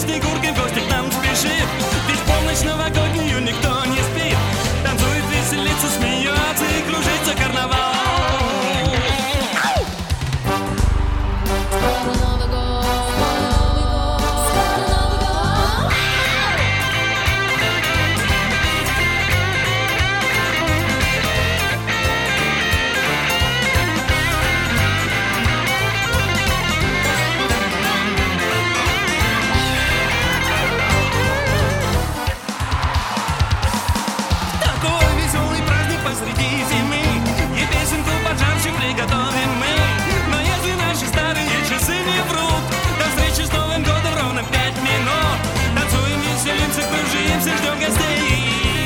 Снегуркой в гости к нам спешит. Ведь в полночь новогоднюю никто не спит. Танцует, веселится, смеется и кружится карнавал. Посреди зимы и песенку пожарче приготовим мы. Но если наши старые часы не врут, до встречи с Новым годом ровно 5 минут. Танцуем, веселимся, кружимся, ждем гостей.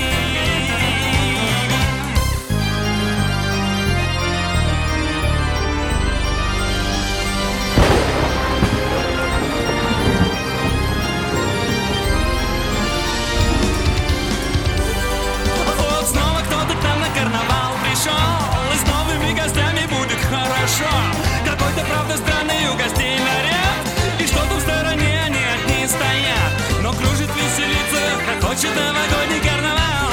И с новыми гостями будет хорошо. Какой-то, правда, странный у гостей наряд, и что-то в стороне они одни стоят. Но кружит, веселится, хохочет новогодний карнавал.